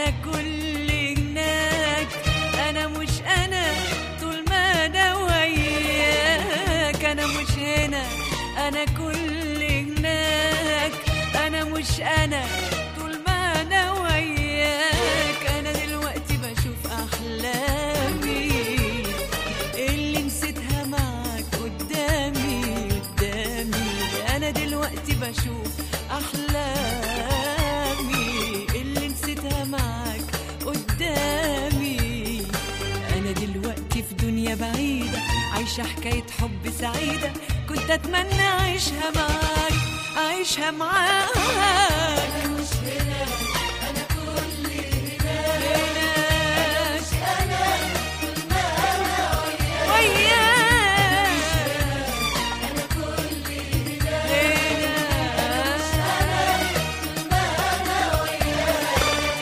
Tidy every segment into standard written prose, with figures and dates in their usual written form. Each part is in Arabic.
أنا كل هناك، أنا مش أنا طول ما أنا وياك. أنا مش هنا، أنا كل هناك، أنا مش أنا طول ما أنا وياك. أنا دلوقتي بشوف أحلامي اللي نسيتها معاك قدامي قدامي. أنا دلوقتي بشوف أحلامي اللي نسيتها معاك قدامي. أنا دلوقتي في دنيا بعيدة عايشة حكاية حب سعيدة، كنت أتمنى أعيشها معاك أعيشها معاك. أنا مش هنا، أنا كل هناك، مش أنا طول ما أنا وياك. أنا كل هناك، مش أنا طول ما أنا وياك.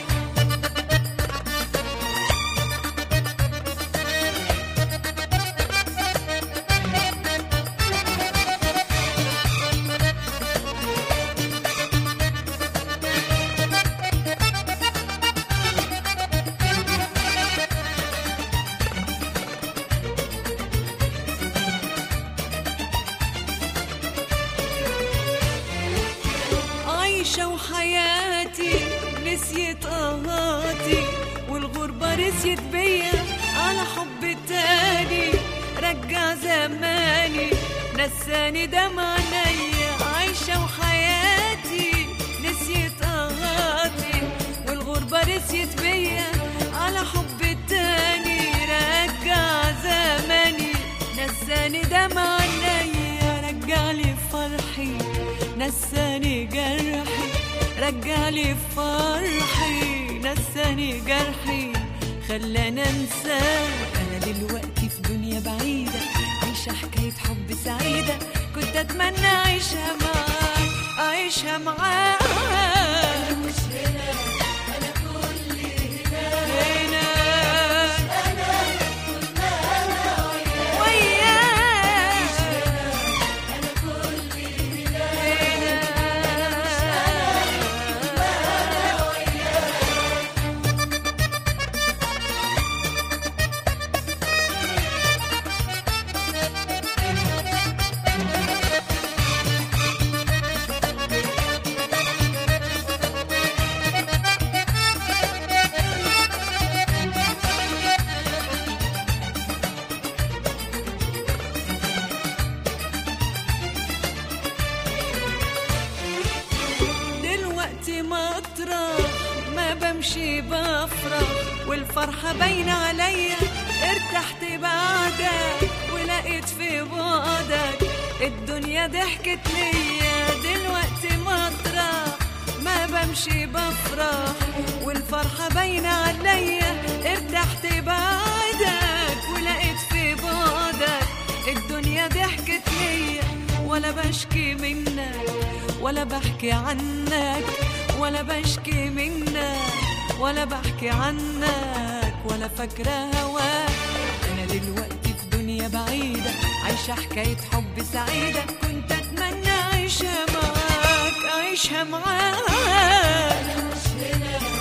عايشة وحياتي نسيت قهاتي، والغربة رسيت بيا على حب تاني. رجع زماني نساني دمع عينيا. عايشة وحياتي نسيت قهاتي، والغربة رسيت بيا على حب تاني. رجع زماني نساني دمع عينيا. رجعلي فرحي نساني جرحي، رجعلي فرحي نساني جرحي، خلاني انساك. انا دلوقتي في دنيا بعيدة عايشة حكاية حب سعيدة، كنت اتمنى اعيشها معاك اعيشها معاك. أنا مش هنا، أنا كل هناك، أنا طول ما أنا وياك. أنا كل دلوقتي مطرح ما بمشي بفرح، والفرحة باينة عليا. ارتحت بعدك ولقيت في بعدك الدنيا ضحكت ليا. دلوقتي مطرح ما بمشي بفرح، والفرحة باينة عليا. ارتحت بعدك ولقيت في بعدك الدنيا ضحكت ليا. ولا بشكي منك ولا بحكي عنك، ولا بشكي منك ولا بحكي عنك، ولا فاكرة هواك. أنا دلوقتي في دنيا بعيدة عايشة حكاية حب سعيدة، كنت أتمنى أعيشها معاك أعيشها معاك. أنا مش هنا،